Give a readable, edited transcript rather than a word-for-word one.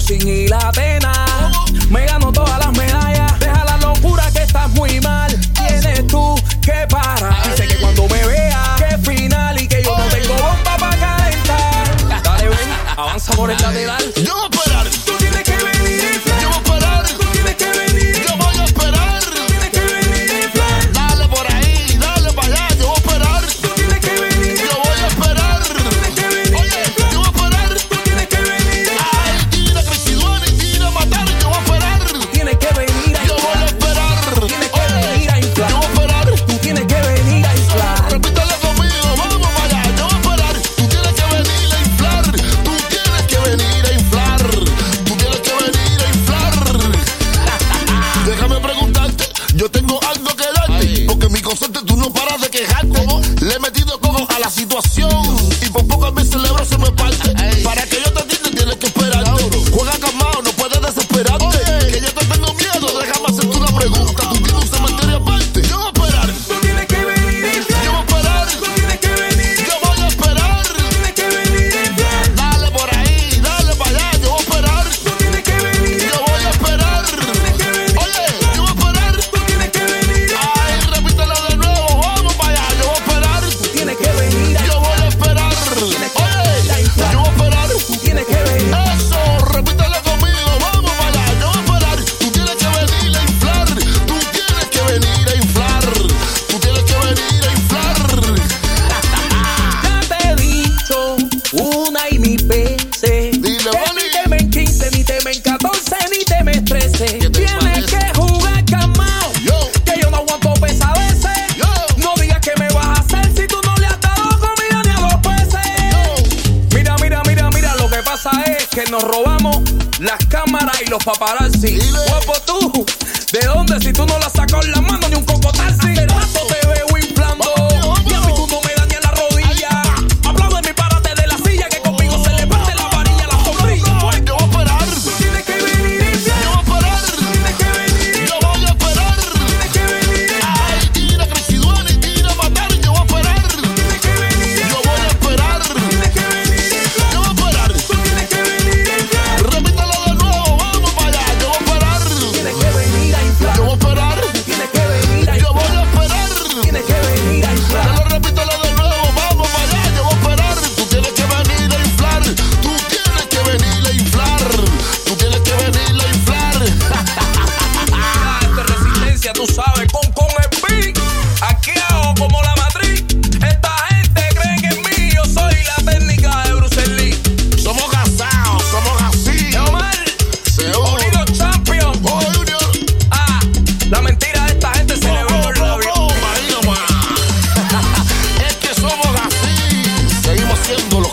boxing y la Atena. Me gano todas las medallas. Deja la locura que estás muy mal. Tienes tú que parar. Dice que cuando me vea que es final y que yo no tengo bomba para calentar. Dale, ven, avanza por el lateral. Yo voy a esperar. Tú tienes que venir a inflar. Yo voy a esperar. Tú tienes que venir. Yo voy a esperar. Tú tienes que venir a inflar. Dale por ahí, dale para allá. Yo voy a esperar. Tú tienes que venir. Yo voy a esperar. Tú tienes que venir. Oye, yo voy a esperar. Tú tienes que venir. Ay, tira Cristiduani, tira matar. Yo voy a esperar. Tienes que venir a Yo voy a esperar. Tienes que venir a inflar. Yo voy a esperar. Tú tienes que venir a inflar. Repítalo conmigo, vamos para allá. Yo voy a esperar. Tú tienes que venir a inflar. Tú tienes que venir a inflar. Tú tienes que venir a inflar. Déjame preguntarte, yo tengo algo que darte. Porque mi concepto tú no paras de quejarte. Le he metido coco a la situación. Y por poco mi cerebro se me parte. Para que yo te atienda tienes que esperarte. Juega calmado, no puedes desesperarte. Que yo te tengo miedo, déjame hacerte una pregunta. Tú tienes un cementerio aparte. Yo voy a esperar. Tú tienes que venir a inflar. Yo voy a esperar. Tú tienes que venir. Yo voy a esperar. Tú tienes que venir a inflar. Dale por ahí, dale para allá. Yo voy a esperar. Tú tienes que venir. Yo voy a esperar. Oye, yo voy a esperar. Tú tienes que venir. Ay, repítelo de nuevo. Vamos para allá. Yo voy a esperar. Tienes que venir. Yo voy a esperar. Oye, yo voy a esperar. Tú tienes que venir. Eso, repítelo conmigo. Vamos para allá. Yo voy a esperar. Tú tienes que venir a inflar. Tú tienes que venir a inflar. Tú tienes que venir a inflar. Ya te he dicho una y mil veces. Dile, que Bonnie. ni temen 15, ni temen 14, ni temen 13. ¿Qué te Tienes parece? que jugar calmado. Yo. Que yo no aguanto pesadeces. Yo. No digas que me vas a hacer si tú no le has dado comida ni a los peces. Mira, mira, mira, mira, lo que pasa es que nos robamos las cámaras y los paparazzi. Dile. Guapo tú, ¿de dónde si tú no la sacas en la mano ni un cocotaxi? Hace rato te veo inflando y a mí tú no me das ni en la rodilla. Apláudeme y párate de la silla que conmigo se le parte la varilla, la sombrilla. Yo voy a esperar. Tú tienes que venir a inflar. Yo voy a esperar. Tú tienes que venir. Yo voy a esperar. Tú tienes que venir. Ay, tira Cristiduani, tira matar. Yo voy a esperar. Tú tienes que venir. Yo voy a esperar. Tú tienes que venir. Yo voy a esperar. Tú tienes que venir a inflar. Repítelo de nuevo, vamos para allá. Yo voy a esperar. Tienes que venir a inflar. Yo voy a esperar. Tienes que venir a Yo inflar. voy a esperar. Tienes que venir a Te inflar. lo repítelo de nuevo, vamos para allá. Yo voy a esperar. Tú tienes que venir a inflar. Tú tienes que venir a inflar. Tú tienes que venir a inflar. Esta resistencia, tú sabes, con el beat. Aquí hago como la matriz. Esta gente cree que en mí yo soy la técnica de Bruce Lee. Somos casados, somos así. Omar, Seguro. Unido Champion. Oh, Junior. Ah, la mentira de esta gente se le ve por la vida. Es que somos así. Seguimos siendo